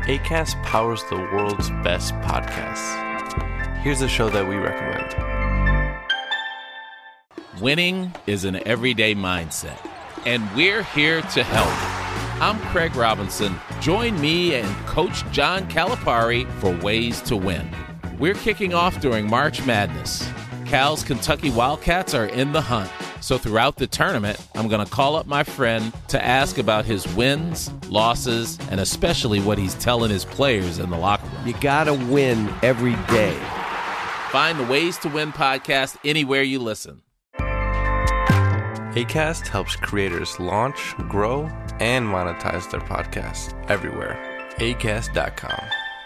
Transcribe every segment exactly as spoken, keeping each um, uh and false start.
Acast powers the world's best podcasts. Here's a show that we recommend. Winning is an everyday mindset, and we're here to help. I'm Craig Robinson. Join me and Coach John Calipari for Ways to Win. We're kicking off during March Madness. Cal's Kentucky Wildcats are in the hunt. So throughout the tournament, I'm going to call up my friend to ask about his wins, losses, and especially what he's telling his players in the locker room. You got to win every day. Find the Ways to Win podcast anywhere you listen. Acast helps creators launch, grow, and monetize their podcasts everywhere. acast dot com.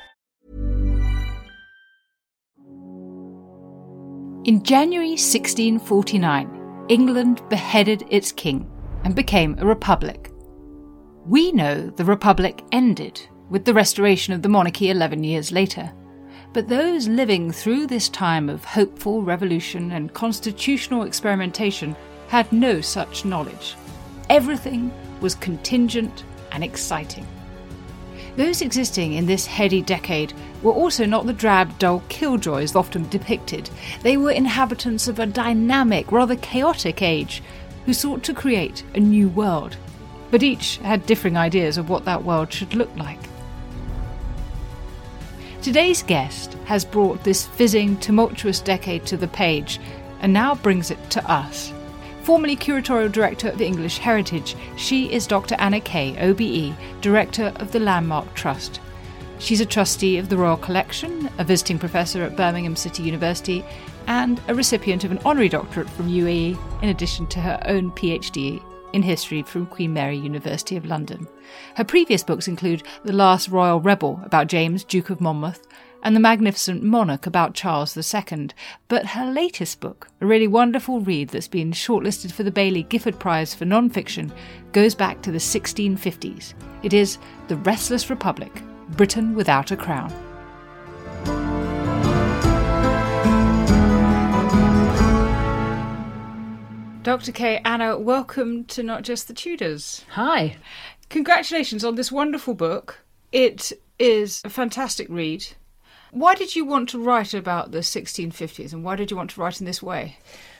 In January sixteen forty-nine, England beheaded its king and became a republic. We know the republic ended with the restoration of the monarchy eleven years later, but those living through this time of hopeful revolution and constitutional experimentation had no such knowledge. Everything was contingent and exciting. Those existing in this heady decade were also not the drab, dull killjoys often depicted. They were inhabitants of a dynamic, rather chaotic age who sought to create a new world, but each had differing ideas of what that world should look like. Today's guest has brought this fizzing, tumultuous decade to the page and now brings it to us. Formerly Curatorial Director of the English Heritage, she is Doctor Anna Kay, O B E, Director of the Landmark Trust. She's a trustee of the Royal Collection, a visiting professor at Birmingham City University, and a recipient of an honorary doctorate from U A E, in addition to her own PhD in history from Queen Mary University of London. Her previous books include The Last Royal Rebel, about James, Duke of Monmouth, and The Magnificent Monarch, about Charles the Second. But her latest book, a really wonderful read that's been shortlisted for the Baillie Gifford Prize for Non-Fiction, goes back to the sixteen fifties. It is The Restless Republic, Britain Without a Crown. Doctor Kay, Anna, welcome to Not Just the Tudors. Hi. Congratulations on this wonderful book. It is a fantastic read. Why did you want to write about the sixteen fifties, and why did you want to write in this way?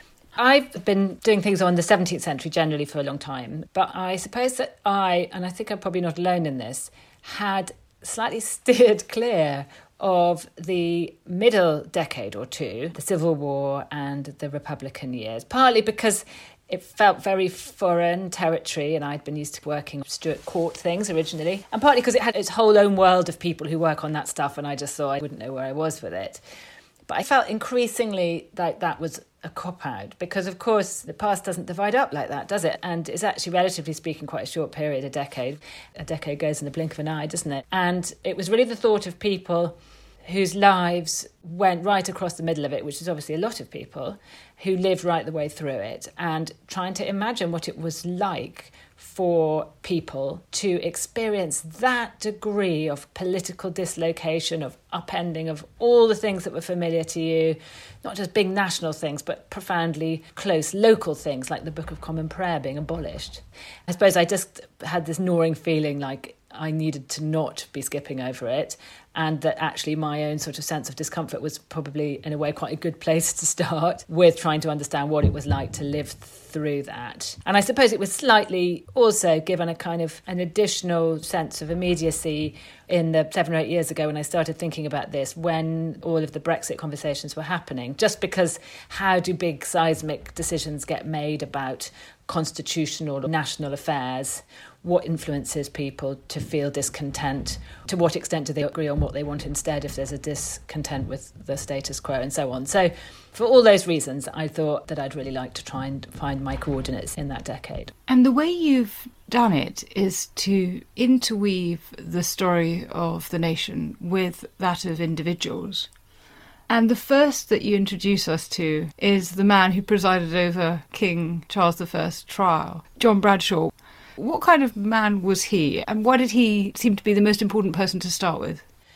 I've been doing things on the seventeenth century generally for a long time, but I suppose that I, and I think I'm probably not alone in this, had slightly steered clear of the middle decade or two, the Civil War and the Republican years, partly because it felt very foreign territory and I'd been used to working Stuart Court things originally, and partly because it had its whole own world of people who work on that stuff and I just thought I wouldn't know where I was with it. But I felt increasingly like that was a cop-out because, of course, the past doesn't divide up like that, does it? And it's actually, relatively speaking, quite a short period, a decade. A decade goes in the blink of an eye, doesn't it? And it was really the thought of people whose lives went right across the middle of it, which is obviously a lot of people, who lived right the way through it, and trying to imagine what it was like for people to experience that degree of political dislocation, of upending of all the things that were familiar to you, not just big national things, but profoundly close local things like the Book of Common Prayer being abolished. I suppose I just had this gnawing feeling like I needed to not be skipping over it, and that actually my own sort of sense of discomfort was probably, in a way, quite a good place to start with trying to understand what it was like to live through that. And I suppose it was slightly also given a kind of an additional sense of immediacy in the seven or eight years ago when I started thinking about this, when all of the Brexit conversations were happening, just because how do big seismic decisions get made about constitutional or national affairs? What influences people to feel discontent? To what extent do they agree on what they want instead if there's a discontent with the status quo and so on? So for all those reasons, I thought that I'd really like to try and find my coordinates in that decade. And the way you've done it is to interweave the story of the nation with that of individuals. And the first that you introduce us to is the man who presided over King Charles the First's trial, John Bradshaw. What kind of man was he, and why did he seem to be the most important person to start with?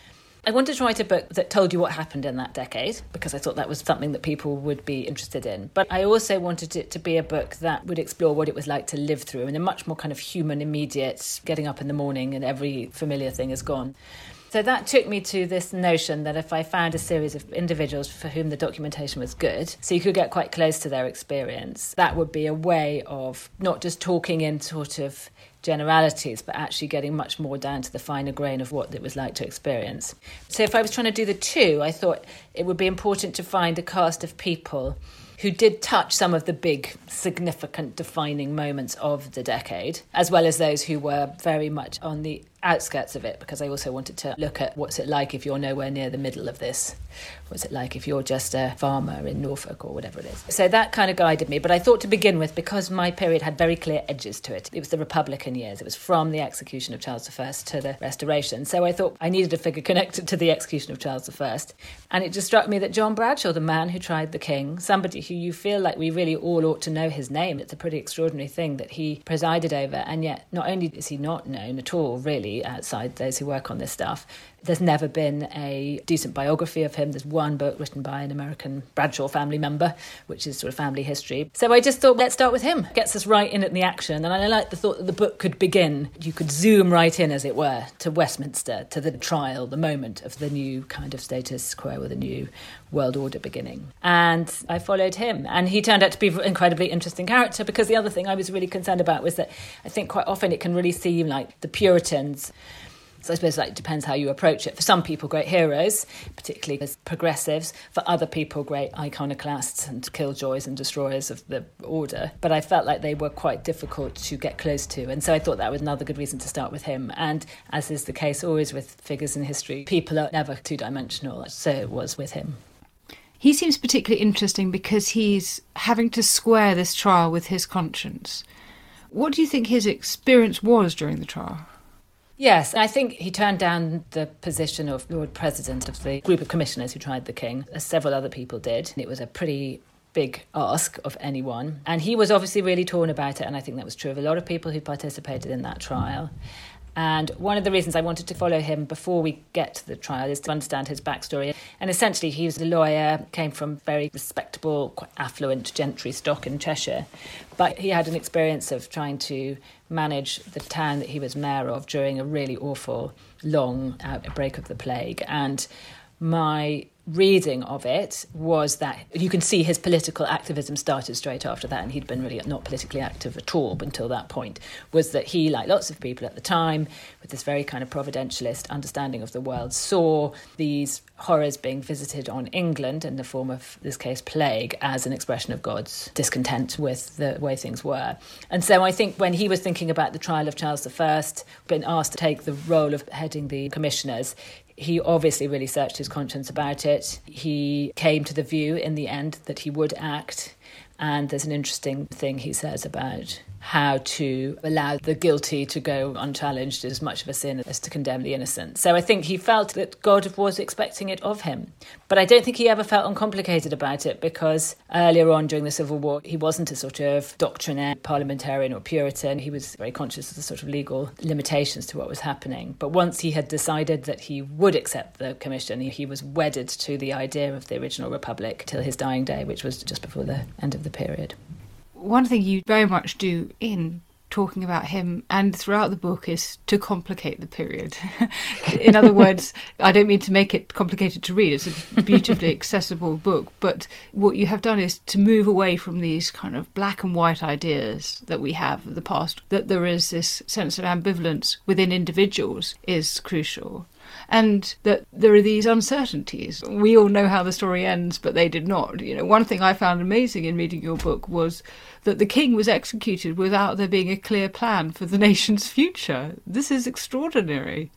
I wanted to write a book that told you what happened in that decade, because I thought that was something that people would be interested in. But I also wanted it to be a book that would explore what it was like to live through in a much more kind of human, immediate, getting up in the morning and every familiar thing is gone. So that took me to this notion that if I found a series of individuals for whom the documentation was good, so you could get quite close to their experience, that would be a way of not just talking in sort of generalities, but actually getting much more down to the finer grain of what it was like to experience. So if I was trying to do the two, I thought it would be important to find a cast of people who did touch some of the big, significant, defining moments of the decade, as well as those who were very much on the outskirts of it, because I also wanted to look at what's it like if you're nowhere near the middle of this. What's it like if you're just a farmer in Norfolk or whatever it is? So that kind of guided me. But I thought to begin with, because my period had very clear edges to it, it was the Republican years. It was from the execution of Charles the First to the Restoration. So I thought I needed a figure connected to the execution of Charles the First. And it just struck me that John Bradshaw, the man who tried the king, somebody who you feel like we really all ought to know his name. It's a pretty extraordinary thing that he presided over. And yet not only is he not known at all, really, outside those who work on this stuff, there's never been a decent biography of him. There's one book written by an American Bradshaw family member, which is sort of family history. So I just thought, let's start with him. Gets us right in at the action. And I like the thought that the book could begin. You could zoom right in, as it were, to Westminster, to the trial, the moment of the new kind of status quo or the new world order beginning. And I followed him. And he turned out to be an incredibly interesting character, because the other thing I was really concerned about was that I think quite often it can really seem like the Puritans. So I suppose like, it depends how you approach it. For some people, great heroes, particularly as progressives. For other people, great iconoclasts and killjoys and destroyers of the order. But I felt like they were quite difficult to get close to. And so I thought that was another good reason to start with him. And as is the case always with figures in history, people are never two-dimensional. So it was with him. He seems particularly interesting because he's having to square this trial with his conscience. What do you think his experience was during the trial? Yes, I think he turned down the position of Lord President of the group of commissioners who tried the king, as several other people did. It was a pretty big ask of anyone. And he was obviously really torn about it, and I think that was true of a lot of people who participated in that trial. And one of the reasons I wanted to follow him before we get to the trial is to understand his backstory. And essentially, he was a lawyer, came from very respectable, quite affluent gentry stock in Cheshire. But he had an experience of trying to manage the town that he was mayor of during a really awful, long outbreak of the plague. And my reading of it was that you can see his political activism started straight after that, and he'd been really not politically active at all until that point, was that he, like lots of people at the time, with this very kind of providentialist understanding of the world, saw these horrors being visited on England in the form of, this case, plague, as an expression of God's discontent with the way things were. And so I think when he was thinking about the trial of Charles the First, been asked to take the role of heading the commissioners, he obviously really searched his conscience about it. He came to the view in the end that he would act. And there's an interesting thing he says about how to allow the guilty to go unchallenged is as much of a sin as to condemn the innocent. So I think he felt that God was expecting it of him. But I don't think he ever felt uncomplicated about it, because earlier on during the Civil War, he wasn't a sort of doctrinaire parliamentarian or Puritan. He was very conscious of the sort of legal limitations to what was happening. But once he had decided that he would accept the commission, he was wedded to the idea of the original republic till his dying day, which was just before the end of the period. One thing you very much do in talking about him and throughout the book is to complicate the period. In other words, I don't mean to make it complicated to read. It's a beautifully accessible book. But what you have done is to move away from these kind of black and white ideas that we have of the past, that there is this sense of ambivalence within individuals is crucial. And that there are these uncertainties. We all know how the story ends, but they did not. You know, one thing I found amazing in reading your book was that the king was executed without there being a clear plan for the nation's future. This is extraordinary.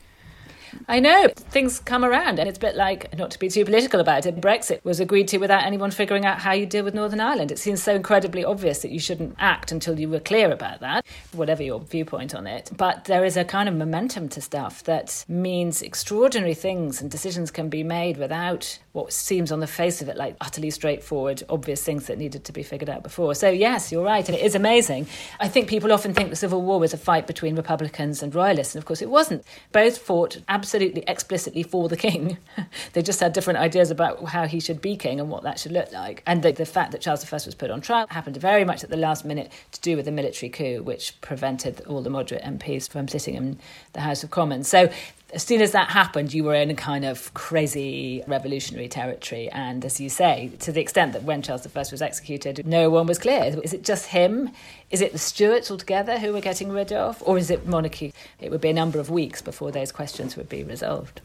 I know, things come around, and it's a bit like, not to be too political about it, Brexit was agreed to without anyone figuring out how you deal with Northern Ireland. It seems so incredibly obvious that you shouldn't act until you were clear about that, whatever your viewpoint on it. But there is a kind of momentum to stuff that means extraordinary things, and decisions can be made without what seems on the face of it like utterly straightforward, obvious things that needed to be figured out before. So yes, you're right, and it is amazing. I think people often think the Civil War was a fight between Republicans and Royalists, and of course it wasn't. Both fought absolutely absolutely explicitly for the king. They just had different ideas about how he should be king and what that should look like. And the, the fact that Charles the First was put on trial happened very much at the last minute to do with a military coup, which prevented all the moderate M Ps from sitting in the House of Commons. So as soon as that happened, you were in a kind of crazy revolutionary territory. And as you say, to the extent that when Charles the First was executed, no one was clear. Is it just him? Is it the Stuarts altogether who we're getting rid of? Or is it monarchy? It would be a number of weeks before those questions would be resolved.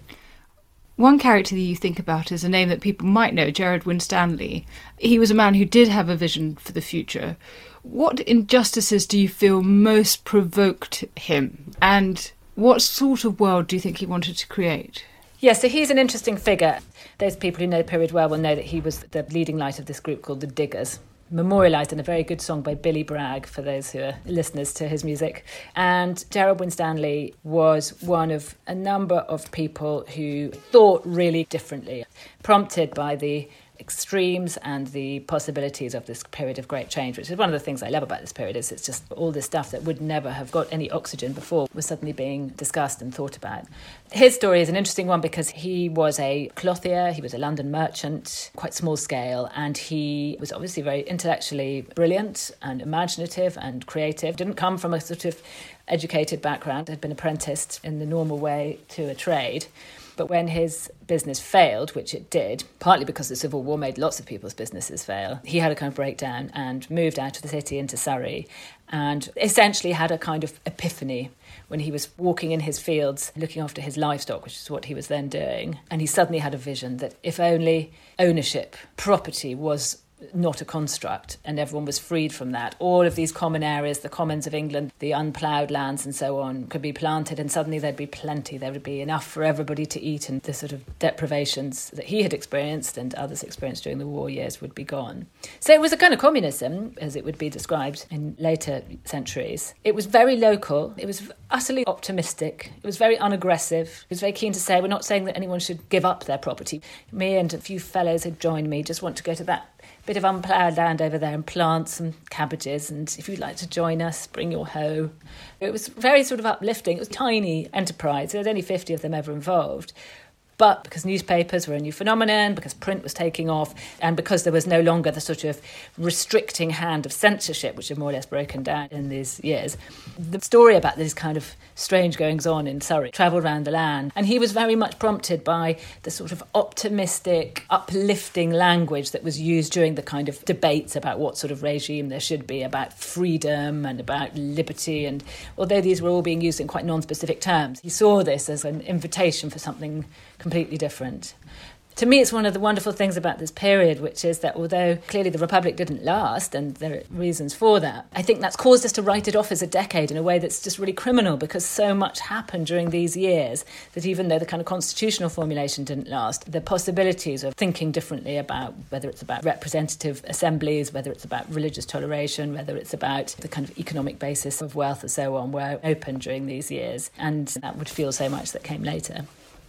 One character that you think about is a name that people might know, Gerard Winstanley. He was a man who did have a vision for the future. What injustices do you feel most provoked him? And what sort of world do you think he wanted to create? Yeah, so he's an interesting figure. Those people who know the period well will know that he was the leading light of this group called the Diggers, memorialised in a very good song by Billy Bragg, for those who are listeners to his music. And Gerard Winstanley was one of a number of people who thought really differently, prompted by the extremes and the possibilities of this period of great change, which is one of the things I love about this period. Is it's just all this stuff that would never have got any oxygen before was suddenly being discussed and thought about. His story is an interesting one because he was a clothier, he was a London merchant, quite small scale, and he was obviously very intellectually brilliant and imaginative and creative. Didn't come from a sort of educated background, had been apprenticed in the normal way to a trade. But when his business failed, which it did, partly because the Civil War made lots of people's businesses fail, he had a kind of breakdown and moved out of the city into Surrey and essentially had a kind of epiphany when he was walking in his fields, looking after his livestock, which is what he was then doing. And he suddenly had a vision that if only ownership, property was not a construct and everyone was freed from that, all of these common areas, the commons of England, the unploughed lands and so on, could be planted and suddenly there'd be plenty, there would be enough for everybody to eat, and the sort of deprivations that he had experienced and others experienced during the war years would be gone. So it was a kind of communism, as it would be described in later centuries. It was very local, it was utterly optimistic, it was very unaggressive, it was very keen to say, we're not saying that anyone should give up their property. Me and a few fellows who'd joined me just want to go to that bit of unploughed land over there and plant some cabbages, and if you'd like to join us, bring your hoe. It was very sort of uplifting. It was a tiny enterprise. There was only fifty of them ever involved. But because newspapers were a new phenomenon, because print was taking off, and because there was no longer the sort of restricting hand of censorship, which had more or less broken down in these years, the story about these kind of strange goings-on in Surrey travelled around the land. And he was very much prompted by the sort of optimistic, uplifting language that was used during the kind of debates about what sort of regime there should be, about freedom and about liberty. And although these were all being used in quite non-specific terms, he saw this as an invitation for something completely different. To me, it's one of the wonderful things about this period, which is that although clearly the Republic didn't last, and there are reasons for that, I think that's caused us to write it off as a decade in a way that's just really criminal, because so much happened during these years that even though the kind of constitutional formulation didn't last, the possibilities of thinking differently about whether it's about representative assemblies, whether it's about religious toleration, whether it's about the kind of economic basis of wealth and so on, were open during these years. And that would fuel so much that came later.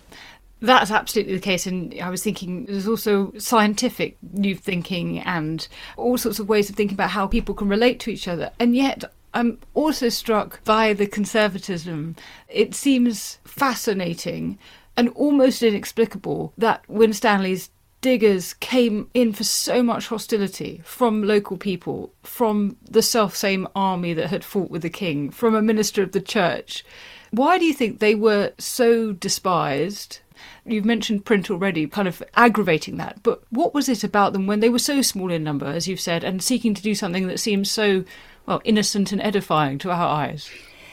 That's absolutely the case, and I was thinking there's also scientific new thinking and all sorts of ways of thinking about how people can relate to each other. And yet I'm also struck by the conservatism. It seems fascinating and almost inexplicable that Winstanley's Diggers came in for so much hostility from local people, from the self-same army that had fought with the king, from a minister of the church. Why do you think they were so despised? You've mentioned print already, kind of aggravating that. But what was it about them when they were so small in number, as you've said, and seeking to do something that seems so, well, innocent and edifying to our eyes?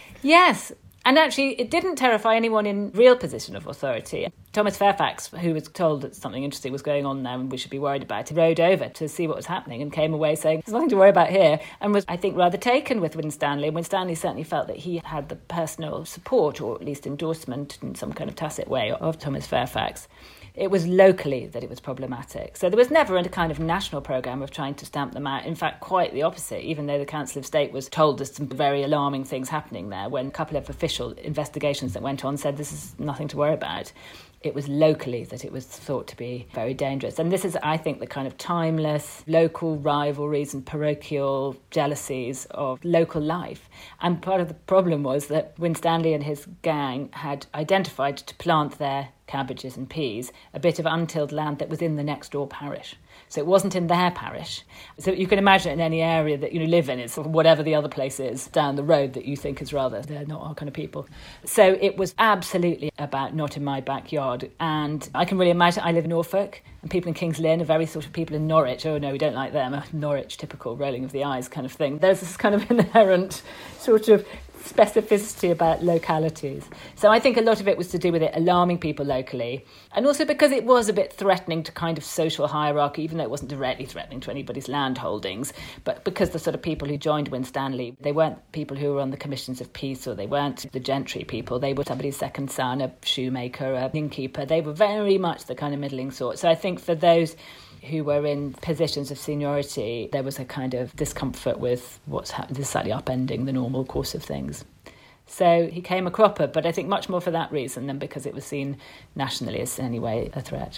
Yes. And actually, it didn't terrify anyone in real position of authority. Thomas Fairfax, who was told that something interesting was going on there and we should be worried about it, rode over to see what was happening and came away saying, there's nothing to worry about here, and was, I think, rather taken with Winstanley. And Winstanley certainly felt that he had the personal support, or at least endorsement in some kind of tacit way, of Thomas Fairfax. It was locally that it was problematic. So there was never a kind of national programme of trying to stamp them out. In fact, quite the opposite, even though the Council of State was told there's some very alarming things happening there, when a couple of official investigations that went on said this is nothing to worry about. it was locally that it was thought to be very dangerous. And this is, I think, the kind of timeless local rivalries and parochial jealousies of local life. And part of the problem was that Winstanley and his gang had identified to plant their cabbages and peas a bit of untilled land that was in the next door parish. So it wasn't in their parish. So you can imagine in any area that you live in, it's whatever the other place is down the road that you think is rather, they're not our kind of people. So it was absolutely about not in my backyard. And I can really imagine, I live in Norfolk, and people in Kings Lynn are very sort of people in Norwich. Oh no, we don't like them. A Norwich typical rolling of the eyes kind of thing. There's this kind of inherent sort of specificity about localities. So I think a lot of it was to do with it alarming people locally, and also because it was a bit threatening to kind of social hierarchy, even though it wasn't directly threatening to anybody's land holdings, but because the sort of people who joined Winstanley, they weren't people who were on the commissions of peace, or they weren't the gentry people. They were somebody's second son, a shoemaker, a innkeeper. They were very much the kind of middling sort. So I think for those who were in positions of seniority, there was a kind of discomfort with what's happening, this slightly upending the normal course of things. So he came a cropper, but I think much more for that reason than because it was seen nationally as in any way a threat.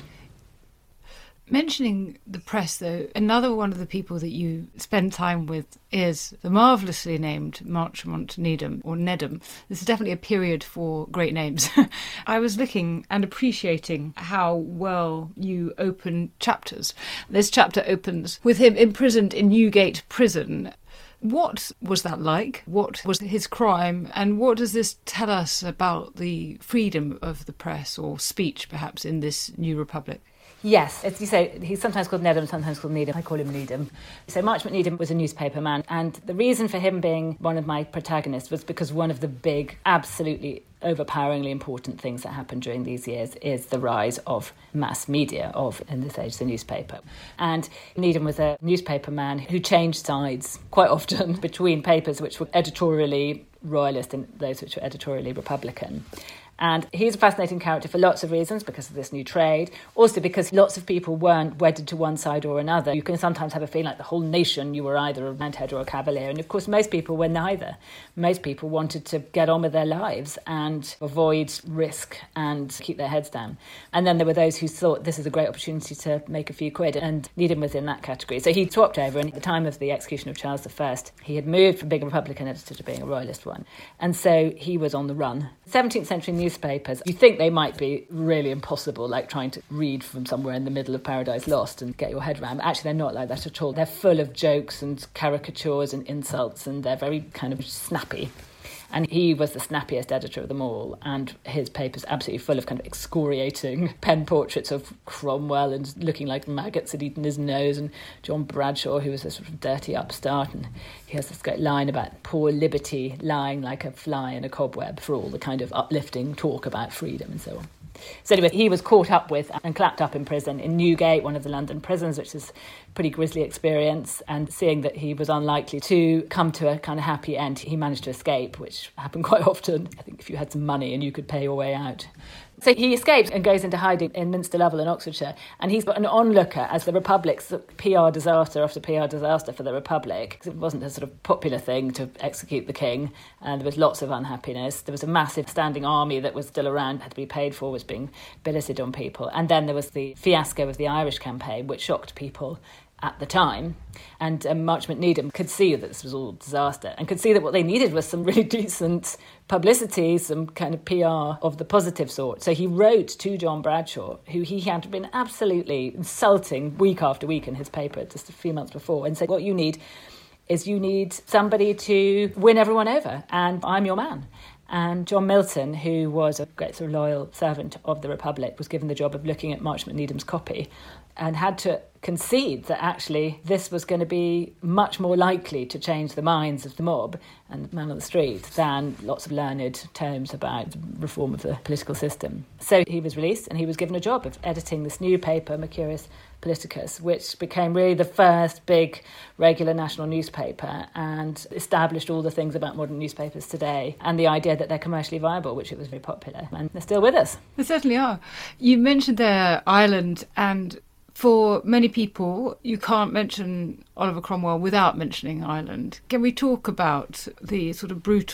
Mentioning the press, though, another one of the people that you spend time with is the marvellously named Marchmont Needham, or Needham. This is definitely a period for great names. I was looking and appreciating how well you open chapters. This chapter opens with him imprisoned in Newgate Prison. What was that like? What was his crime? And what does this tell us about the freedom of the press, or speech, perhaps, in this new republic? Yes, as you say, he's sometimes called Needham, sometimes called Needham. I call him Needham. So Marchmont Needham was a newspaper man, and the reason for him being one of my protagonists was because one of the big, absolutely overpoweringly important things that happened during these years is the rise of mass media, of, in this age, the newspaper. And Needham was a newspaper man who changed sides quite often between papers which were editorially royalist and those which were editorially republican. And he's a fascinating character for lots of reasons, because of this new trade, also because lots of people weren't wedded to one side or another. You can sometimes have a feeling like the whole nation, you were either a Roundhead or a Cavalier, and of course most people were neither. Most people wanted to get on with their lives and avoid risk and keep their heads down. And then there were those who thought this is a great opportunity to make a few quid, and Needham was in that category. So he swapped over, and at the time of the execution of Charles the First, he had moved from being a Republican editor to being a Royalist one. And so he was on the run. seventeenth century newspapers, you think they might be really impossible, like trying to read from somewhere in the middle of Paradise Lost and get your head around. But actually, they're not like that at all. They're full of jokes and caricatures and insults, and they're very kind of snappy. And he was the snappiest editor of them all, and his paper's absolutely full of kind of excoriating pen portraits of Cromwell and looking like maggots had eaten his nose, and John Bradshaw, who was a sort of dirty upstart, and he has this great line about poor liberty lying like a fly in a cobweb, for all the kind of uplifting talk about freedom and so on. So anyway, he was caught up with and clapped up in prison in Newgate, one of the London prisons, which is a pretty grisly experience. And seeing that he was unlikely to come to a kind of happy end, he managed to escape, which happened quite often. I think if you had some money and you could pay your way out. So he escapes and goes into hiding in Minster Lovel in Oxfordshire, and he's an onlooker as the Republic's P R disaster after P R disaster for the Republic. It wasn't a sort of popular thing to execute the king, and there was lots of unhappiness. There was a massive standing army that was still around, had to be paid for, was being billeted on people. And then there was the fiasco of the Irish campaign, which shocked people at the time, and um, Marchmont Needham could see that this was all disaster, and could see that what they needed was some really decent publicity, some kind of P R of the positive sort. So he wrote to John Bradshaw, who he had been absolutely insulting week after week in his paper just a few months before, and said, what you need is you need somebody to win everyone over, and I'm your man. And John Milton, who was a great sort of loyal servant of the Republic, was given the job of looking at Marchmont Needham's copy, and had to concede that actually this was going to be much more likely to change the minds of the mob and the man on the street than lots of learned tomes about reform of the political system. So he was released, and he was given a job of editing this new paper, Mercurius Politicus, which became really the first big regular national newspaper and established all the things about modern newspapers today, and the idea that they're commercially viable, which it was very popular. And they're still with us. They certainly are. You mentioned there Ireland, and for many people, you can't mention Oliver Cromwell without mentioning Ireland. Can we talk about the sort of brutal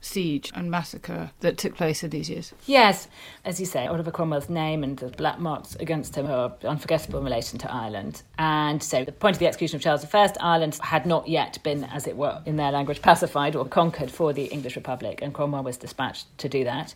siege and massacre that took place in these years. Yes, as you say, Oliver Cromwell's name and the black marks against him are unforgettable in relation to Ireland. And so the point of the execution of Charles the First, Ireland had not yet been, as it were, in their language, pacified or conquered for the English Republic, and Cromwell was dispatched to do that.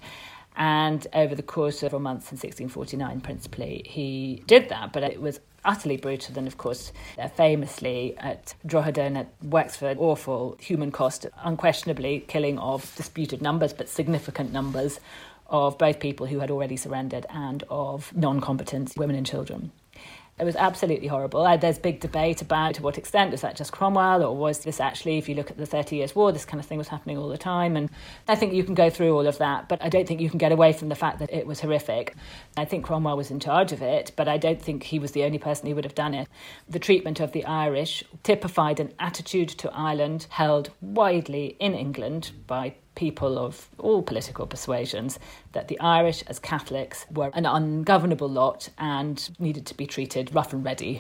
And over the course of four months in sixteen forty-nine, principally, he did that, but it was utterly brutal. And of course, uh, famously at Drogheda, at Wexford, awful human cost, unquestionably killing of disputed numbers, but significant numbers of both people who had already surrendered and of non-combatants, women and children. It was absolutely horrible. Uh, there's big debate about to what extent was that just Cromwell, or was this actually, if you look at the Thirty Years' War, this kind of thing was happening all the time. And I think you can go through all of that, but I don't think you can get away from the fact that it was horrific. I think Cromwell was in charge of it, but I don't think he was the only person who would have done it. The treatment of the Irish typified an attitude to Ireland held widely in England by people of all political persuasions, that the Irish as Catholics were an ungovernable lot and needed to be treated rough and ready,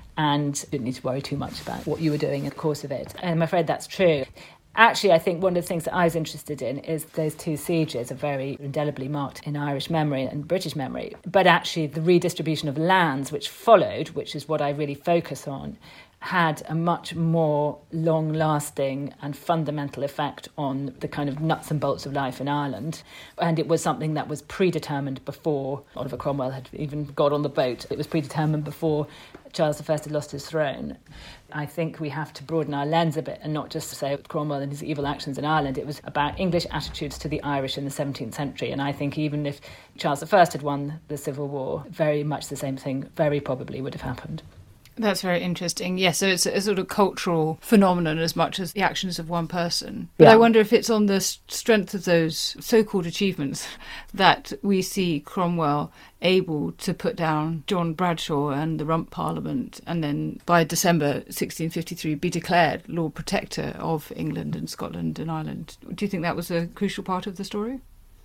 and didn't need to worry too much about what you were doing in the course of it. And I'm afraid that's true. Actually, I think one of the things that I was interested in is those two sieges are very indelibly marked in Irish memory and British memory. But actually, the redistribution of lands which followed, which is what I really focus on, had a much more long-lasting and fundamental effect on the kind of nuts and bolts of life in Ireland. And it was something that was predetermined before Oliver Cromwell had even got on the boat. It was predetermined before Charles the First had lost his throne. I think we have to broaden our lens a bit and not just say Cromwell and his evil actions in Ireland. It was about English attitudes to the Irish in the seventeenth century. And I think even if Charles the First had won the Civil War, very much the same thing very probably would have happened. That's very interesting. Yes, so it's a sort of cultural phenomenon as much as the actions of one person. But yeah. I wonder if it's on the strength of those so-called achievements that we see Cromwell able to put down John Bradshaw and the Rump Parliament, and then by December sixteen fifty-three be declared Lord Protector of England and Scotland and Ireland. Do you think that was a crucial part of the story?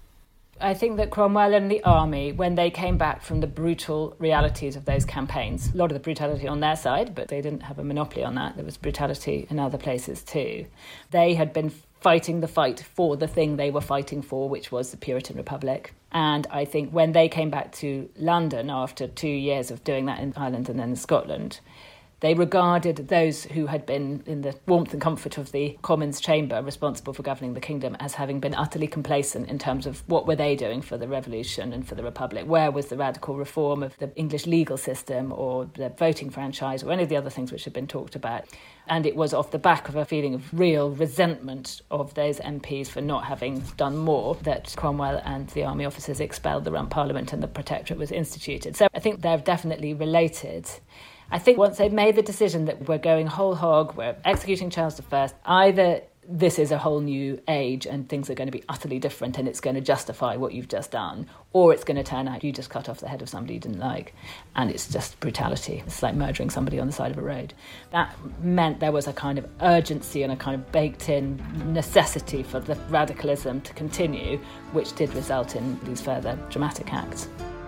I think that Cromwell and the army, when they came back from the brutal realities of those campaigns, a lot of the brutality on their side, but they didn't have a monopoly on that. There was brutality in other places too. They had been fighting the fight for the thing they were fighting for, which was the Puritan Republic. And I think when they came back to London after two years of doing that in Ireland and then in Scotland, they regarded those who had been in the warmth and comfort of the Commons chamber responsible for governing the kingdom as having been utterly complacent in terms of what were they doing for the revolution and for the republic. Where was the radical reform of the English legal system or the voting franchise or any of the other things which had been talked about? And it was off the back of a feeling of real resentment of those M Ps for not having done more that Cromwell and the army officers expelled the Rump Parliament and the Protectorate was instituted. So I think they're definitely related. I think once they've made the decision that we're going whole hog, we're executing Charles the First, either this is a whole new age and things are going to be utterly different and it's going to justify what you've just done, or it's going to turn out you just cut off the head of somebody you didn't like and it's just brutality. It's like murdering somebody on the side of a road. That meant there was a kind of urgency and a kind of baked-in necessity for the radicalism to continue, which did result in these further dramatic acts.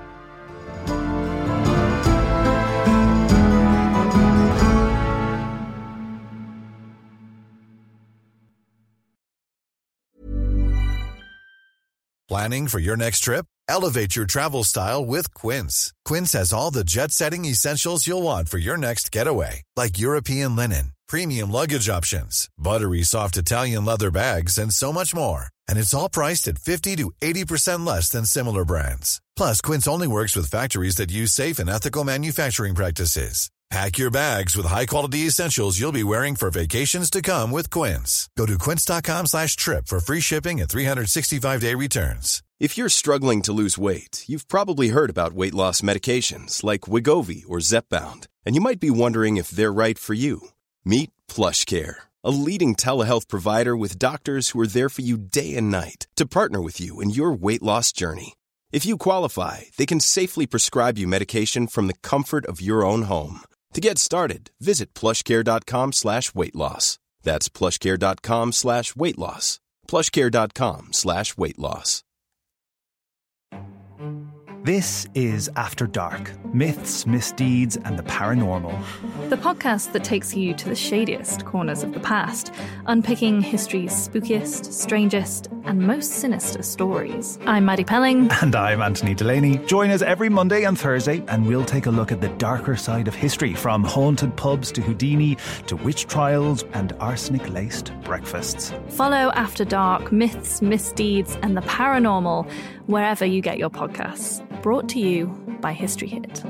Planning for your next trip? Elevate your travel style with Quince. Quince has all the jet-setting essentials you'll want for your next getaway, like European linen, premium luggage options, buttery soft Italian leather bags, and so much more. And it's all priced at fifty to eighty percent less than similar brands. Plus, Quince only works with factories that use safe and ethical manufacturing practices. Pack your bags with high-quality essentials you'll be wearing for vacations to come with Quince. Go to quince.com slash trip for free shipping and three sixty-five day returns. If you're struggling to lose weight, you've probably heard about weight loss medications like Wegovy or Zepbound, and you might be wondering if they're right for you. Meet PlushCare, a leading telehealth provider with doctors who are there for you day and night to partner with you in your weight loss journey. If you qualify, they can safely prescribe you medication from the comfort of your own home. To get started, visit plushcare.com slash weight loss. That's plushcare.com slash weight loss. plushcare.com slash weight loss. This is After Dark, Myths, Misdeeds and the Paranormal. The podcast that takes you to the shadiest corners of the past, unpicking history's spookiest, strangest and most sinister stories. I'm Maddie Pelling. And I'm Anthony Delaney. Join us every Monday and Thursday and we'll take a look at the darker side of history, from haunted pubs to Houdini to witch trials and arsenic-laced breakfasts. Follow After Dark, Myths, Misdeeds and the Paranormal wherever you get your podcasts. Brought to you by History Hit.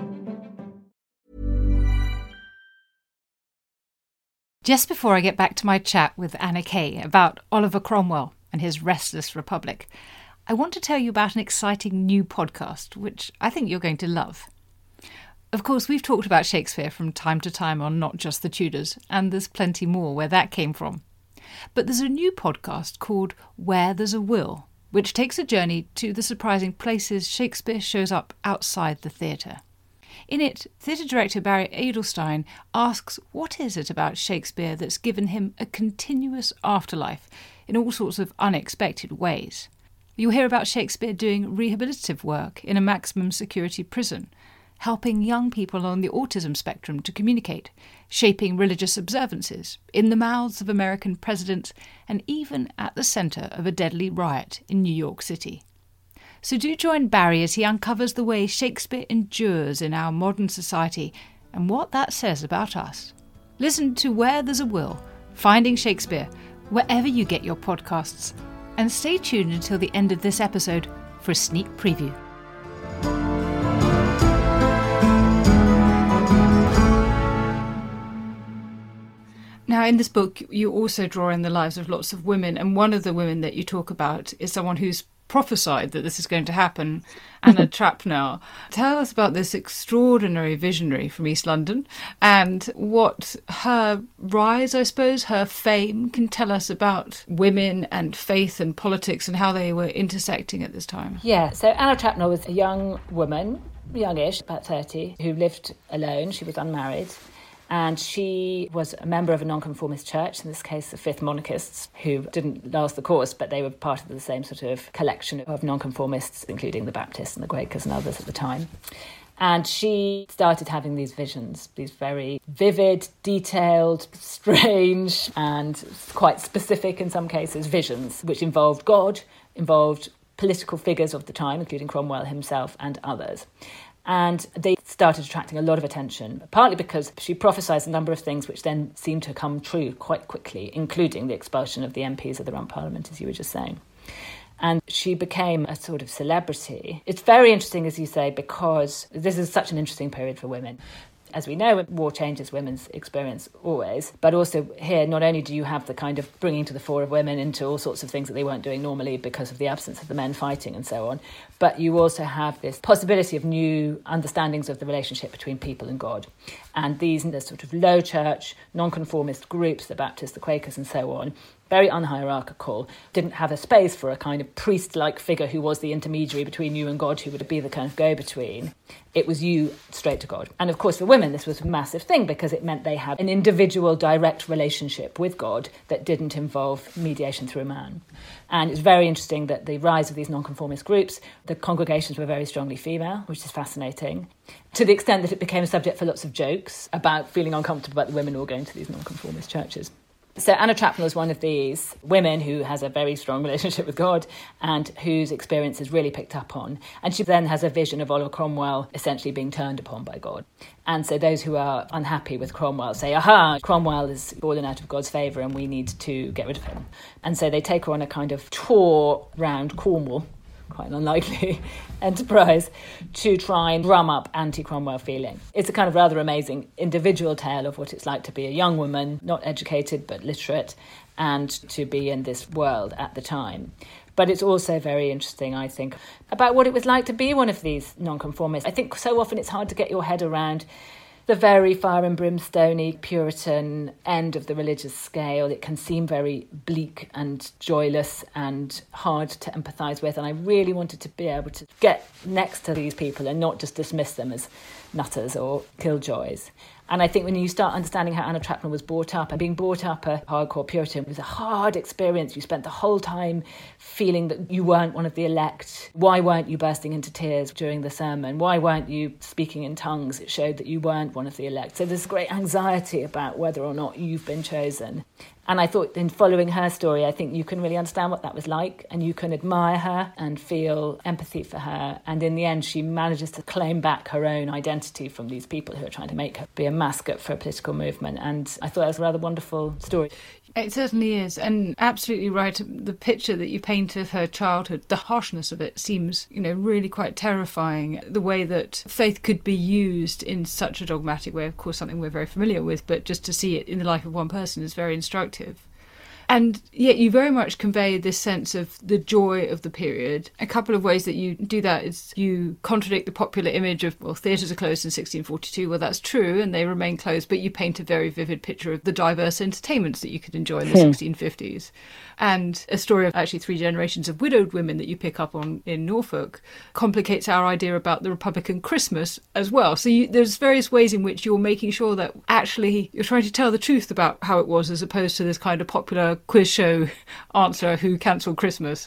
Just before I get back to my chat with Anna Kay about Oliver Cromwell and his restless republic, I want to tell you about an exciting new podcast, which I think you're going to love. Of course, we've talked about Shakespeare from time to time on Not Just the Tudors, and there's plenty more where that came from. But there's a new podcast called Where There's a Will, which takes a journey to the surprising places Shakespeare shows up outside the theatre. In it, theatre director Barry Edelstein asks what is it about Shakespeare that's given him a continuous afterlife in all sorts of unexpected ways. You'll hear about Shakespeare doing rehabilitative work in a maximum security prison, helping young people on the autism spectrum to communicate, shaping religious observances in the mouths of American presidents, and even at the centre of a deadly riot in New York City. So do join Barry as he uncovers the way Shakespeare endures in our modern society and what that says about us. Listen to Where There's a Will, Finding Shakespeare, wherever you get your podcasts. And stay tuned until the end of this episode for a sneak preview. Now, in this book, you also draw in the lives of lots of women, and one of the women that you talk about is someone who's prophesied that this is going to happen, Anna Trapnell. Tell us about this extraordinary visionary from East London and what her rise, I suppose, her fame can tell us about women and faith and politics and how they were intersecting at this time. Yeah, so Anna Trapnell was a young woman, youngish, about thirty, who lived alone. She was unmarried. And she was a member of a nonconformist church, in this case the Fifth Monarchists, who didn't last the course, but they were part of the same sort of collection of nonconformists, including the Baptists and the Quakers and others at the time. And she started having these visions, these very vivid, detailed, strange, and quite specific in some cases visions, which involved God, involved political figures of the time, including Cromwell himself and others. And they started attracting a lot of attention, partly because she prophesied a number of things which then seemed to come true quite quickly, including the expulsion of the M Ps of the Rump Parliament, as you were just saying. And she became a sort of celebrity. It's very interesting, as you say, because this is such an interesting period for women. As we know, war changes women's experience always, but also here, not only do you have the kind of bringing to the fore of women into all sorts of things that they weren't doing normally because of the absence of the men fighting and so on, but you also have this possibility of new understandings of the relationship between people and God. And these the sort of low church, nonconformist groups, the Baptists, the Quakers and so on, very unhierarchical, didn't have a space for a kind of priest-like figure who was the intermediary between you and God, who would be the kind of go-between. It was you straight to God. And of course, for women, this was a massive thing because it meant they had an individual direct relationship with God that didn't involve mediation through a man. And it's very interesting that the rise of these nonconformist groups, the congregations were very strongly female, which is fascinating, to the extent that it became a subject for lots of jokes about feeling uncomfortable about the women all going to these nonconformist churches. So Anna Trapnell is one of these women who has a very strong relationship with God and whose experience is really picked up on. And she then has a vision of Oliver Cromwell essentially being turned upon by God. And so those who are unhappy with Cromwell say, aha, Cromwell has fallen out of God's favour and we need to get rid of him. And so they take her on a kind of tour round Cornwall, quite an unlikely enterprise, to try and drum up anti-Cromwell feeling. It's a kind of rather amazing individual tale of what it's like to be a young woman, not educated but literate, and to be in this world at the time. But it's also very interesting, I think, about what it was like to be one of these nonconformists. I think so often it's hard to get your head around the very fire and brimstony Puritan end of the religious scale. It can seem very bleak and joyless and hard to empathise with. And I really wanted to be able to get next to these people and not just dismiss them as nutters or killjoys. And I think when you start understanding how Anna Trappman was brought up, and being brought up a hardcore Puritan was a hard experience. You spent the whole time feeling that you weren't one of the elect. Why weren't you bursting into tears during the sermon? Why weren't you speaking in tongues? It showed that you weren't one of the elect. So there's great anxiety about whether or not you've been chosen. And I thought in following her story, I think you can really understand what that was like, and you can admire her and feel empathy for her. And in the end, she manages to claim back her own identity from these people who are trying to make her be a mascot for a political movement. And I thought it was a rather wonderful story. It certainly is, and absolutely right. The picture that you paint of her childhood, the harshness of it seems, you know, really quite terrifying. The way that faith could be used in such a dogmatic way, of course, something we're very familiar with, but just to see it in the life of one person is very instructive. And yet you very much convey this sense of the joy of the period. A couple of ways that you do that is you contradict the popular image of, well, theatres are closed in sixteen forty-two. Well, that's true, and they remain closed, but you paint a very vivid picture of the diverse entertainments that you could enjoy in the hmm. sixteen fifties. And a story of actually three generations of widowed women that you pick up on in Norfolk complicates our idea about the Republican Christmas as well. So you, there's various ways in which you're making sure that actually you're trying to tell the truth about how it was, as opposed to this kind of popular quiz show answer, who cancelled Christmas.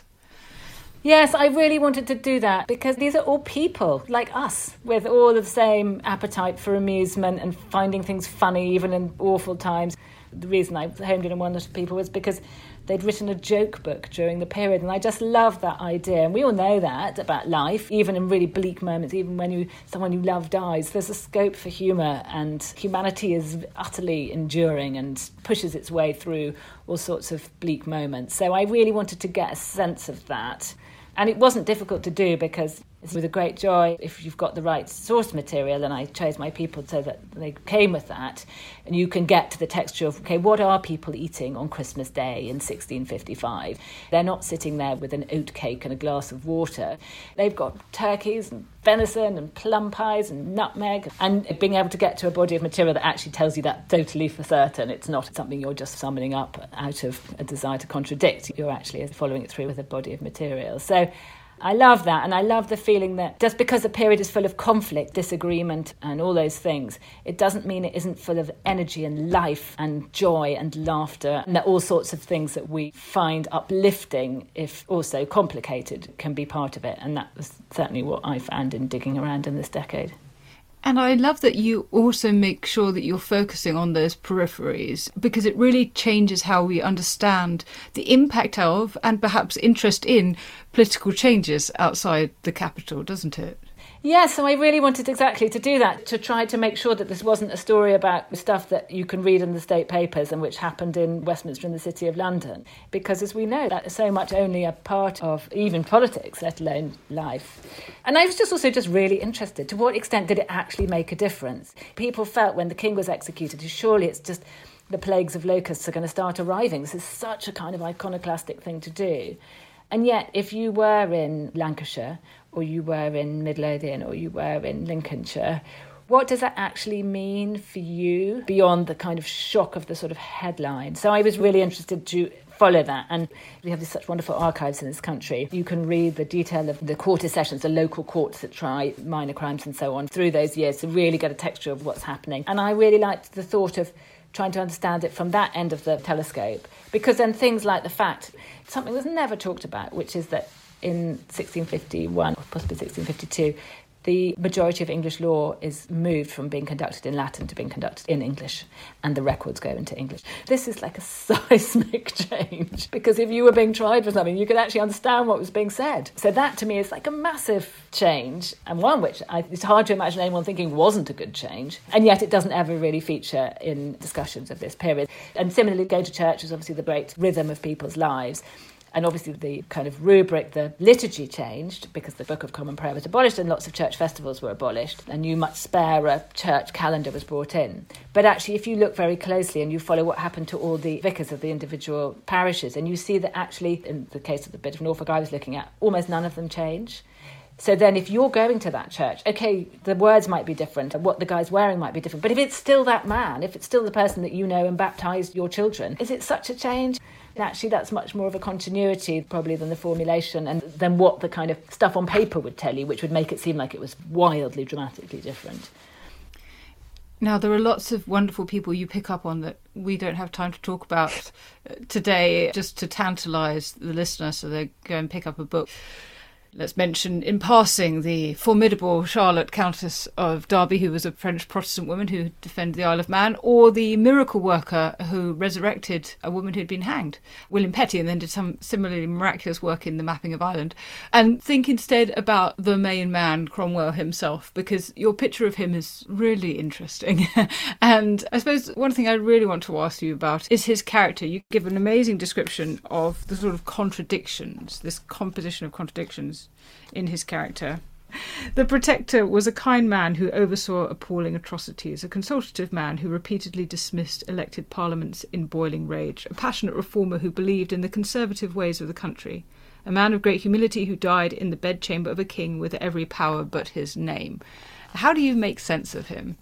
Yes, I really wanted to do that because these are all people like us with all the same appetite for amusement and finding things funny even in awful times. The reason I homed in on one of people was because they'd written a joke book during the period, and I just love that idea. And we all know that about life, even in really bleak moments, even when you someone you love dies, there's a scope for humour, and humanity is utterly enduring and pushes its way through all sorts of bleak moments. So I really wanted to get a sense of that. And it wasn't difficult to do because it's with a great joy if you've got the right source material, and I chose my people so that they came with that, and you can get to the texture of, okay, what are people eating on Christmas Day in sixteen fifty-five? They're not sitting there with an oat cake and a glass of water. They've got turkeys and venison and plum pies and nutmeg, and being able to get to a body of material that actually tells you that totally for certain. It's not something you're just summoning up out of a desire to contradict. You're actually following it through with a body of material. So I love that, and I love the feeling that just because the period is full of conflict, disagreement and all those things, it doesn't mean it isn't full of energy and life and joy and laughter, and that all sorts of things that we find uplifting, if also complicated, can be part of it. And that was certainly what I found in digging around in this decade. And I love that you also make sure that you're focusing on those peripheries, because it really changes how we understand the impact of and perhaps interest in political changes outside the capital, doesn't it? Yeah, so I really wanted exactly to do that, to try to make sure that this wasn't a story about stuff that you can read in the state papers and which happened in Westminster and the City of London. Because as we know, that is so much only a part of even politics, let alone life. And I was just also just really interested, to what extent did it actually make a difference? People felt when the king was executed, surely it's just the plagues of locusts are going to start arriving. This is such a kind of iconoclastic thing to do. And yet, if you were in Lancashire, or you were in Midlothian, or you were in Lincolnshire, what does that actually mean for you beyond the kind of shock of the sort of headline? So I was really interested to follow that. And we have such wonderful archives in this country. You can read the detail of the quarter sessions, the local courts that try minor crimes and so on through those years to really get a texture of what's happening. And I really liked the thought of trying to understand it from that end of the telescope, because then things like the fact, something that's never talked about, which is that in sixteen fifty-one, or possibly sixteen fifty-two, the majority of English law is moved from being conducted in Latin to being conducted in English, and the records go into English. This is like a seismic change, because if you were being tried for something, you could actually understand what was being said. So that, to me, is like a massive change, and one which I, it's hard to imagine anyone thinking wasn't a good change, and yet it doesn't ever really feature in discussions of this period. And similarly, going to church is obviously the great rhythm of people's lives. And obviously the kind of rubric, the liturgy changed because the Book of Common Prayer was abolished and lots of church festivals were abolished. A new, much sparer church calendar was brought in. But actually, if you look very closely and you follow what happened to all the vicars of the individual parishes, and you see that actually, in the case of the bit of Norfolk I was looking at, almost none of them change. So then if you're going to that church, okay, the words might be different, what the guy's wearing might be different, but if it's still that man, if it's still the person that you know and baptised your children, is it such a change? And actually, that's much more of a continuity probably than the formulation and than what the kind of stuff on paper would tell you, which would make it seem like it was wildly, dramatically different. Now, there are lots of wonderful people you pick up on that we don't have time to talk about today, just to tantalise the listener so they go and pick up a book. Let's mention in passing the formidable Charlotte, Countess of Derby, who was a French Protestant woman who defended the Isle of Man, or the miracle worker who resurrected a woman who'd been hanged, William Petty, and then did some similarly miraculous work in the mapping of Ireland. And think instead about the main man, Cromwell himself, because your picture of him is really interesting. And I suppose one thing I really want to ask you about is his character. You give an amazing description of the sort of contradictions, this composition of contradictions in his character. The Protector was a kind man who oversaw appalling atrocities, a consultative man who repeatedly dismissed elected parliaments in boiling rage, a passionate reformer who believed in the conservative ways of the country, a man of great humility who died in the bedchamber of a king with every power but his name. How do you make sense of him?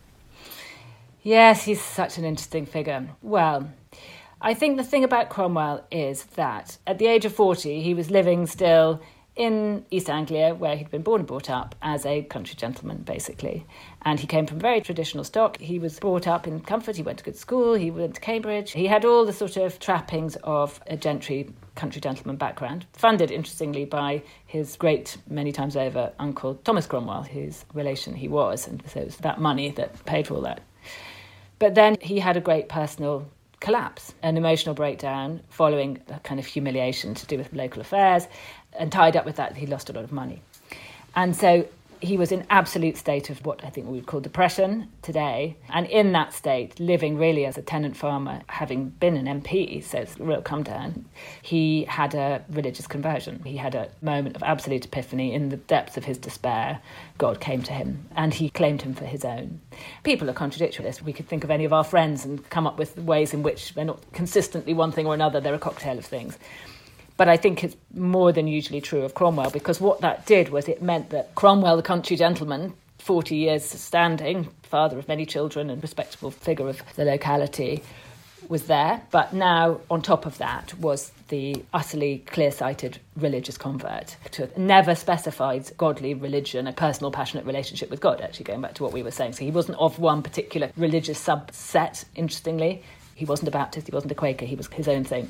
Yes, he's such an interesting figure. Well, I think the thing about Cromwell is that at the age of forty, he was living still in East Anglia, where he'd been born and brought up as a country gentleman, basically. And he came from very traditional stock. He was brought up in comfort. He went to good school. He went to Cambridge. He had all the sort of trappings of a gentry country gentleman background, funded, interestingly, by his great, many times over, uncle Thomas Cromwell, whose relation he was. And so it was that money that paid for all that. But then he had a great personal collapse, an emotional breakdown following a kind of humiliation to do with local affairs, and tied up with that, he lost a lot of money. And so he was in absolute state of what I think we would call depression today. And in that state, living really as a tenant farmer, having been an M P, so it's a real come down, he had a religious conversion. He had a moment of absolute epiphany. In the depths of his despair, God came to him and he claimed him for his own. People are contradictory. We could think of any of our friends and come up with ways in which they're not consistently one thing or another. They're a cocktail of things. But I think it's more than usually true of Cromwell, because what that did was it meant that Cromwell, the country gentleman, forty years standing, father of many children and respectable figure of the locality, was there. But now, on top of that, was the utterly clear-sighted religious convert to a never specified godly religion, a personal, passionate relationship with God, actually, going back to what we were saying. So he wasn't of one particular religious subset, interestingly. He wasn't a Baptist, he wasn't a Quaker, he was his own thing.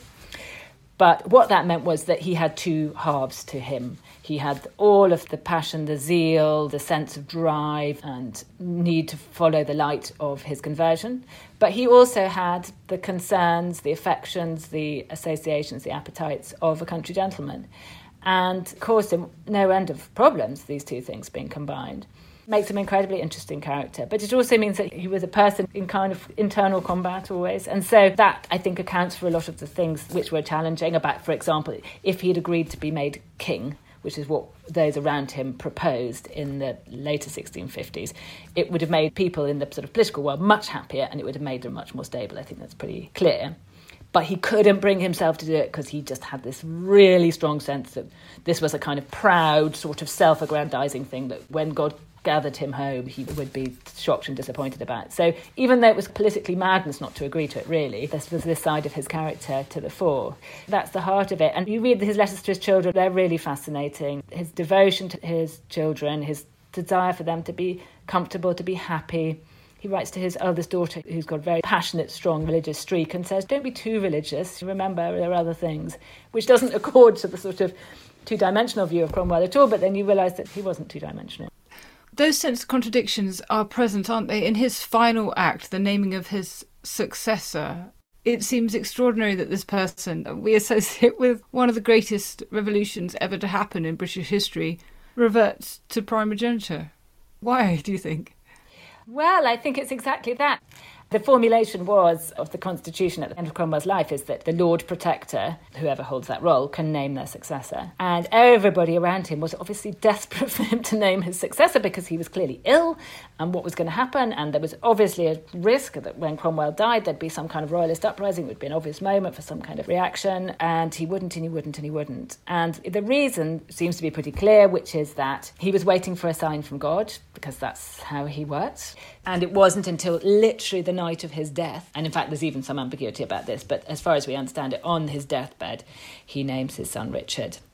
But what that meant was that he had two halves to him. He had all of the passion, the zeal, the sense of drive and need to follow the light of his conversion. But he also had the concerns, the affections, the associations, the appetites of a country gentleman. And caused him no end of problems, these two things being combined. Makes him an incredibly interesting character. But it also means that he was a person in kind of internal combat always. And so that, I think, accounts for a lot of the things which were challenging about, for example, if he'd agreed to be made king, which is what those around him proposed in the later sixteen fifties, it would have made people in the sort of political world much happier and it would have made them much more stable. I think that's pretty clear. But he couldn't bring himself to do it because he just had this really strong sense that this was a kind of proud, sort of self-aggrandizing thing that when God gathered him home, he would be shocked and disappointed about. So even though it was politically madness not to agree to it, really, this was this side of his character to the fore. That's the heart of it. And you read his letters to his children, they're really fascinating. His devotion to his children, his desire for them to be comfortable, to be happy. He writes to his eldest daughter, who's got a very passionate, strong religious streak, and says, don't be too religious. Remember, there are other things, which doesn't accord to the sort of two-dimensional view of Cromwell at all, but then you realise that he wasn't two-dimensional. Those sense of contradictions are present, aren't they? In his final act, the naming of his successor, it seems extraordinary that this person we associate with one of the greatest revolutions ever to happen in British history reverts to primogeniture. Why, do you think? Well, I think it's exactly that. The formulation was of the Constitution at the end of Cromwell's life is that the Lord Protector, whoever holds that role, can name their successor. And everybody around him was obviously desperate for him to name his successor because he was clearly ill and what was going to happen. And there was obviously a risk that when Cromwell died, there'd be some kind of royalist uprising. It would be an obvious moment for some kind of reaction. And he wouldn't, and he wouldn't, and he wouldn't. And the reason seems to be pretty clear, which is that he was waiting for a sign from God because that's how he worked. And it wasn't until literally the night of his death, and in fact there's even some ambiguity about this, but as far as we understand it, on his deathbed, he names his son Richard.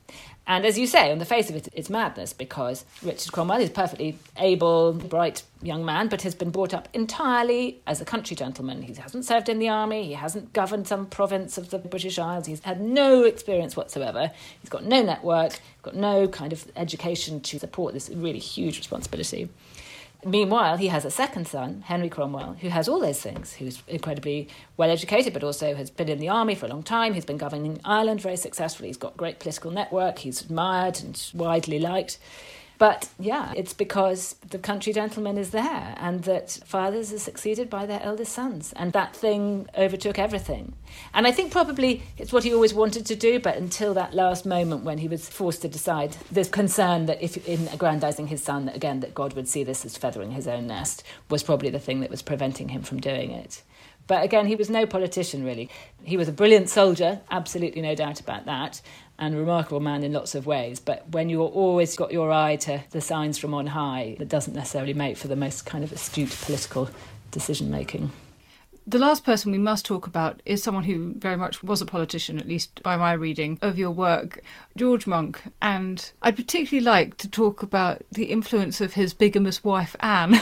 And as you say, on the face of it, it's madness, because Richard Cromwell is a perfectly able, bright young man, but has been brought up entirely as a country gentleman. He hasn't served in the army, he hasn't governed some province of the British Isles, he's had no experience whatsoever, he's got no network, got no kind of education to support this really huge responsibility. Meanwhile, he has a second son, Henry Cromwell, who has all those things, who's incredibly well-educated, but also has been in the army for a long time. He's been governing Ireland very successfully. He's got great political network. He's admired and widely liked. But, yeah, it's because the country gentleman is there, and that fathers are succeeded by their eldest sons. And that thing overtook everything. And I think probably it's what he always wanted to do, but until that last moment when he was forced to decide, this concern that if in aggrandising his son, again, that God would see this as feathering his own nest, was probably the thing that was preventing him from doing it. But again, he was no politician, really. He was a brilliant soldier, absolutely no doubt about that, and a remarkable man in lots of ways. But when you're always got your eye to the signs from on high, that doesn't necessarily make for the most kind of astute political decision-making. The last person we must talk about is someone who very much was a politician, at least by my reading of your work, George Monk. And I'd particularly like to talk about the influence of his bigamous wife, Anne,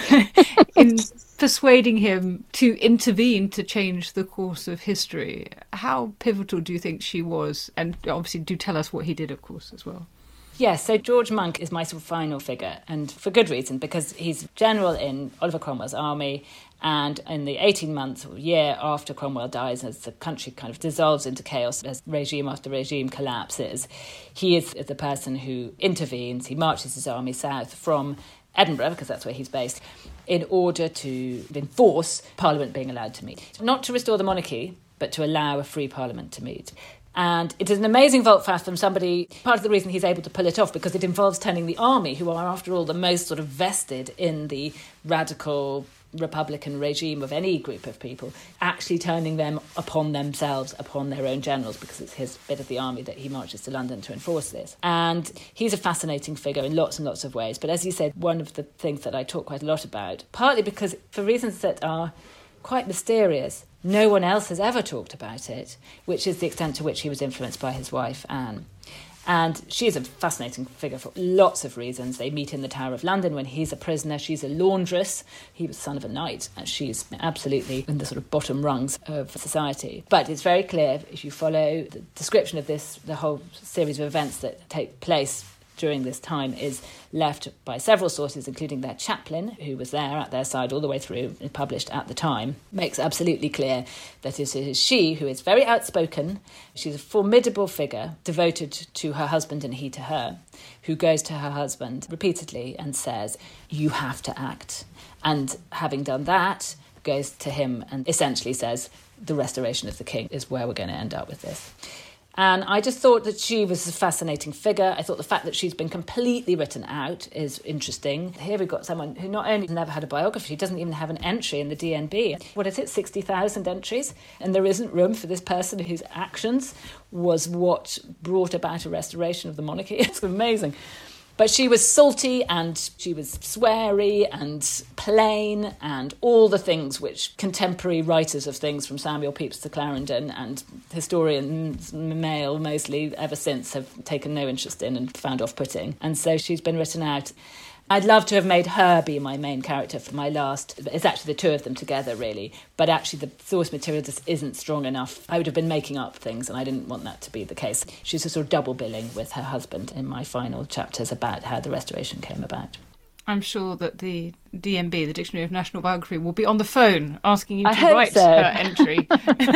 in persuading him to intervene to change the course of history. How pivotal do you think she was? And obviously do tell us what he did, of course, as well. Yes, so George Monk is my sort of final figure, and for good reason, because he's general in Oliver Cromwell's army, and in the eighteen months or year after Cromwell dies, as the country kind of dissolves into chaos, as regime after regime collapses, he is the person who intervenes. He marches his army south from Edinburgh, because that's where he's based, in order to enforce Parliament being allowed to meet. Not to restore the monarchy, but to allow a free Parliament to meet. And it is an amazing volte-face from somebody, part of the reason he's able to pull it off, because it involves turning the army, who are, after all, the most sort of vested in the radical Republican regime of any group of people, actually turning them upon themselves, upon their own generals, because it's his bit of the army that he marches to London to enforce this. And he's a fascinating figure in lots and lots of ways. But as you said, one of the things that I talk quite a lot about, partly because for reasons that are quite mysterious, no one else has ever talked about it, which is the extent to which he was influenced by his wife, Anne. And she's a fascinating figure for lots of reasons. They meet in the Tower of London when he's a prisoner. She's a laundress. He was son of a knight, and she's absolutely in the sort of bottom rungs of society. But it's very clear, if you follow the description of this, the whole series of events that take place during this time is left by several sources, including their chaplain, who was there at their side all the way through and published at the time, makes absolutely clear that it is she who is very outspoken. She's a formidable figure, devoted to her husband and he to her, who goes to her husband repeatedly and says, "You have to act." And having done that, goes to him and essentially says, the restoration of the king is where we're going to end up with this. And I just thought that she was a fascinating figure. I thought the fact that she's been completely written out is interesting. Here we've got someone who not only never had a biography, she doesn't even have an entry in the D N B. What is it, sixty thousand entries? And there isn't room for this person whose actions was what brought about a restoration of the monarchy. It's amazing. But she was salty and she was sweary and plain and all the things which contemporary writers of things from Samuel Pepys to Clarendon and historians, male mostly, ever since have taken no interest in and found off-putting. And so she's been written out. I'd love to have made her be my main character for my last... It's actually the two of them together, really. But actually the source material just isn't strong enough. I would have been making up things, and I didn't want that to be the case. She's a sort of double billing with her husband in my final chapters about how the restoration came about. I'm sure that the D N B, the Dictionary of National Biography, will be on the phone asking you I to hope write so. her entry.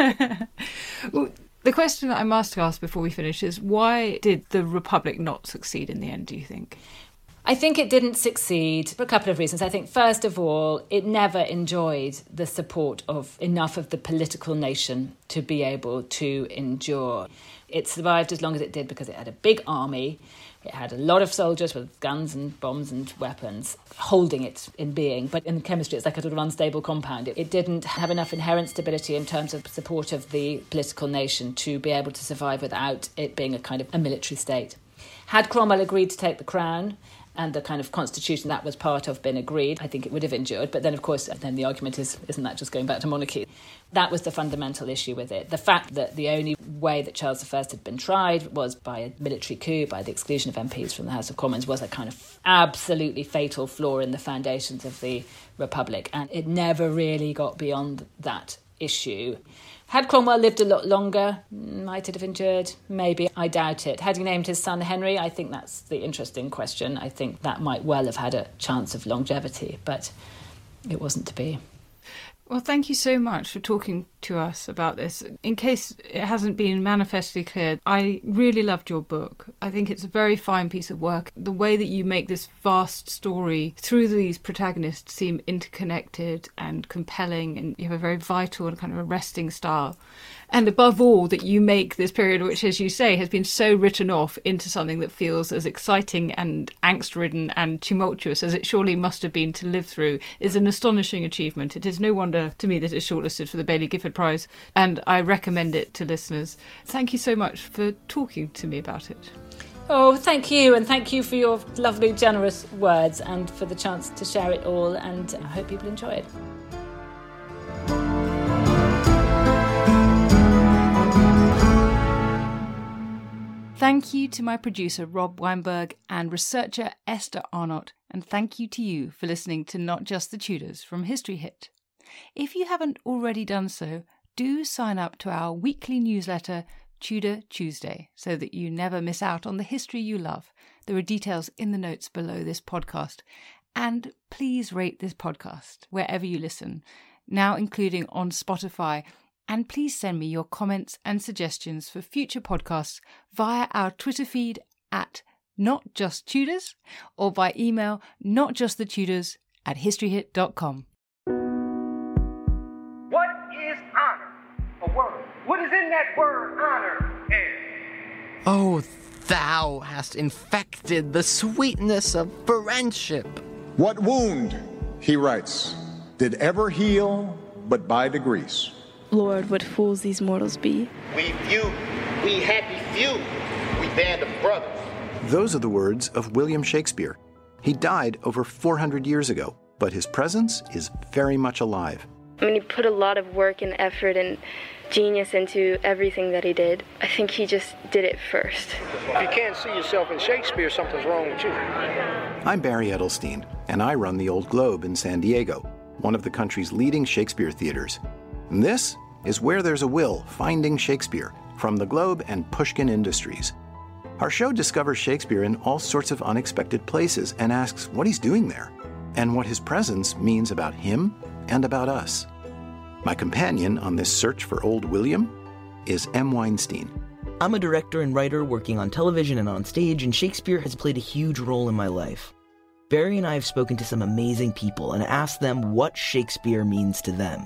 Well, the question that I must ask before we finish is, why did the Republic not succeed in the end, do you think? I think it didn't succeed for a couple of reasons. I think, first of all, it never enjoyed the support of enough of the political nation to be able to endure. It survived as long as it did because it had a big army. It had a lot of soldiers with guns and bombs and weapons holding it in being. But in chemistry, it's like a sort of unstable compound. It, it didn't have enough inherent stability in terms of support of the political nation to be able to survive without it being a kind of a military state. Had Cromwell agreed to take the crown, and the kind of constitution that was part of been agreed, I think it would have endured. But then, of course, then the argument is, isn't that just going back to monarchy? That was the fundamental issue with it. The fact that the only way that Charles the First had been tried was by a military coup, by the exclusion of M Ps from the House of Commons, was a kind of absolutely fatal flaw in the foundations of the Republic. And it never really got beyond that issue. Had Cromwell lived a lot longer, might it have endured? Maybe. I doubt it. Had he named his son Henry? I think that's the interesting question. I think that might well have had a chance of longevity, but it wasn't to be. Well, thank you so much for talking to us about this. In case it hasn't been manifestly clear, I really loved your book. I think it's a very fine piece of work. The way that you make this vast story through these protagonists seem interconnected and compelling, and you have a very vital and kind of arresting style. And above all, that you make this period, which, as you say, has been so written off, into something that feels as exciting and angst-ridden and tumultuous as it surely must have been to live through, is an astonishing achievement. It is no wonder to me that it's shortlisted for the Baillie Gifford Prize, and I recommend it to listeners. Thank you so much for talking to me about it. Oh, thank you, and thank you for your lovely, generous words and for the chance to share it all, and I hope people enjoy it. Thank you to my producer, Rob Weinberg, and researcher, Esther Arnott, and thank you to you for listening to Not Just the Tudors from History Hit. If you haven't already done so, do sign up to our weekly newsletter, Tudor Tuesday, so that you never miss out on the history you love. There are details in the notes below this podcast. And please rate this podcast wherever you listen, now including on Spotify. And please send me your comments and suggestions for future podcasts via our Twitter feed at Not Just Tudors, or by email notjustthetudors at historyhit dot com. What is honor? A word. What is in that word, honor? And oh, thou hast infected the sweetness of friendship. What wound, he writes, did ever heal but by degrees? Lord, what fools these mortals be. We few, we happy few, we band of brothers. Those are the words of William Shakespeare. He died over four hundred years ago, but his presence is very much alive. I mean, he put a lot of work and effort and genius into everything that he did. I think he just did it first. If you can't see yourself in Shakespeare, something's wrong with you. I'm Barry Edelstein, and I run the Old Globe in San Diego, one of the country's leading Shakespeare theaters. And this is Where There's a Will, Finding Shakespeare, from the Globe and Pushkin Industries. Our show discovers Shakespeare in all sorts of unexpected places and asks what he's doing there, and what his presence means about him and about us. My companion on this search for Old William is M. Weinstein. I'm a director and writer working on television and on stage, and Shakespeare has played a huge role in my life. Barry and I have spoken to some amazing people and asked them what Shakespeare means to them.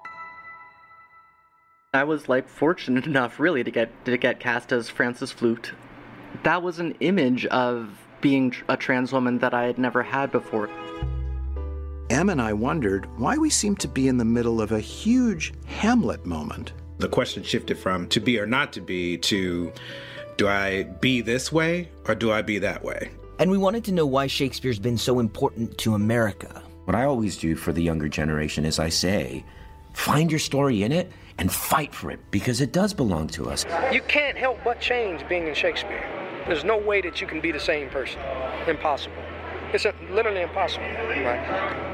I was like fortunate enough really to get to get cast as Frances Flute. That was an image of being a trans woman that I had never had before. Em and I wondered why we seemed to be in the middle of a huge Hamlet moment. The question shifted from to be or not to be to do I be this way or do I be that way? And we wanted to know why Shakespeare's been so important to America. What I always do for the younger generation is I say, find your story in it and fight for it, because it does belong to us. You can't help but change being in Shakespeare. There's no way that you can be the same person. Impossible. It's a, literally impossible, right?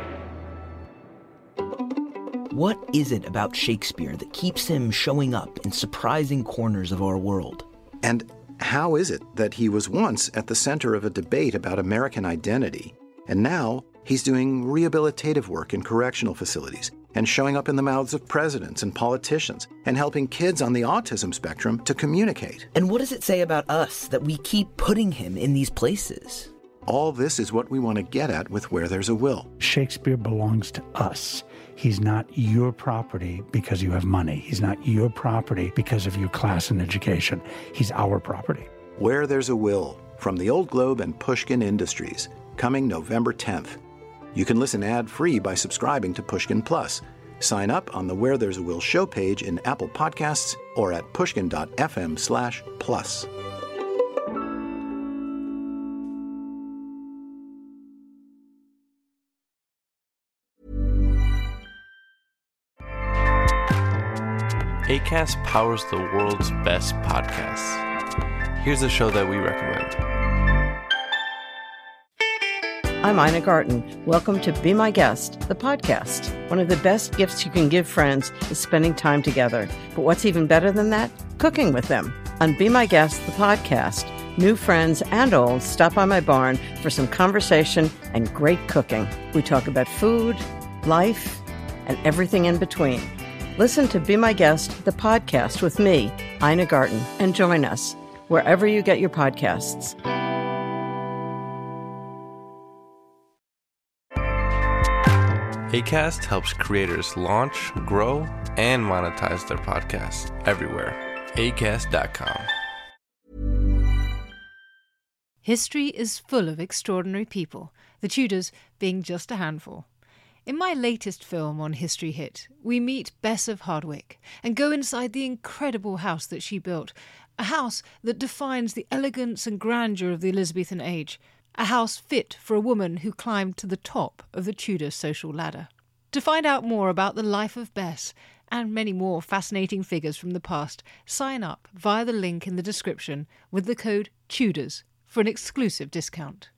What is it about Shakespeare that keeps him showing up in surprising corners of our world? And how is it that he was once at the center of a debate about American identity, and now he's doing rehabilitative work in correctional facilities, and showing up in the mouths of presidents and politicians, and helping kids on the autism spectrum to communicate? And what does it say about us that we keep putting him in these places? All this is what we want to get at with Where There's a Will. Shakespeare belongs to us. He's not your property because you have money. He's not your property because of your class and education. He's our property. Where There's a Will, from the Old Globe and Pushkin Industries, coming November tenth. You can listen ad-free by subscribing to Pushkin Plus. Sign up on the Where There's a Will show page in Apple Podcasts or at pushkin.fm slash plus. Acast powers the world's best podcasts. Here's a show that we recommend. I'm Ina Garten. Welcome to Be My Guest, the podcast. One of the best gifts you can give friends is spending time together. But what's even better than that? Cooking with them. On Be My Guest, the podcast, new friends and old stop by my barn for some conversation and great cooking. We talk about food, life, and everything in between. Listen to Be My Guest, the podcast with me, Ina Garten, and join us wherever you get your podcasts. Acast helps creators launch, grow, and monetize their podcasts everywhere. acast dot com. History is full of extraordinary people, the Tudors being just a handful. In my latest film on History Hit, we meet Bess of Hardwick and go inside the incredible house that she built, a house that defines the elegance and grandeur of the Elizabethan age, a house fit for a woman who climbed to the top of the Tudor social ladder. To find out more about the life of Bess and many more fascinating figures from the past, sign up via the link in the description with the code TUDORS for an exclusive discount.